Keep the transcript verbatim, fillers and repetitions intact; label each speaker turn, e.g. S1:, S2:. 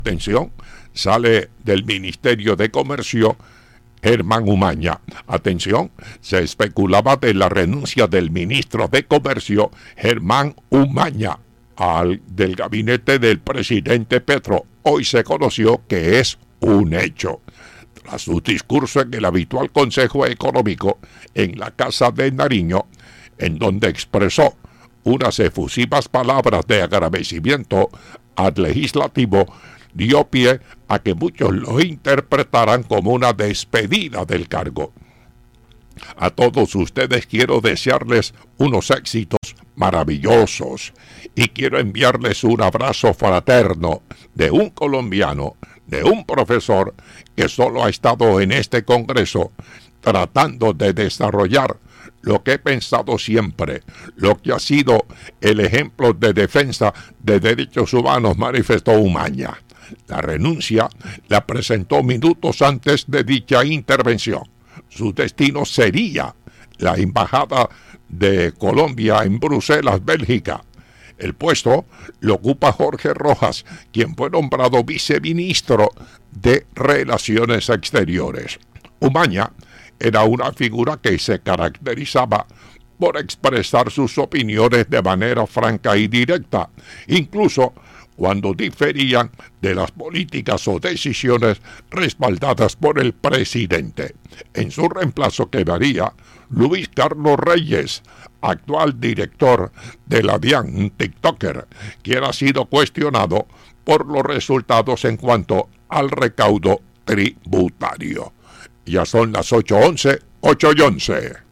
S1: Atención, sale del Ministerio de Comercio Germán Umaña. Atención, se especulaba de la renuncia del ministro de Comercio Germán Umaña al del gabinete del presidente Petro. Hoy se conoció que es un hecho. Tras su discurso en el habitual Consejo Económico en la Casa de Nariño, en donde expresó unas efusivas palabras de agradecimiento al legislativo, dio pie a que muchos lo interpretaran como una despedida del cargo. A todos ustedes quiero desearles unos éxitos maravillosos y quiero enviarles un abrazo fraterno de un colombiano, de un profesor que solo ha estado en este Congreso tratando de desarrollar lo que he pensado siempre, lo que ha sido el ejemplo de defensa de derechos humanos, manifestó Umaña. La renuncia la presentó minutos antes de dicha intervención. Su destino sería la Embajada de Colombia en Bruselas, Bélgica. El puesto lo ocupa Jorge Rojas, quien fue nombrado viceministro de Relaciones Exteriores. Umaña era una figura que se caracterizaba por expresar sus opiniones de manera franca y directa, incluso cuando diferían de las políticas o decisiones respaldadas por el presidente. En su reemplazo quedaría Luis Carlos Reyes, actual director de la DIAN, un TikToker, quien ha sido cuestionado por los resultados en cuanto al recaudo tributario. Ya son las ocho once, ocho y once.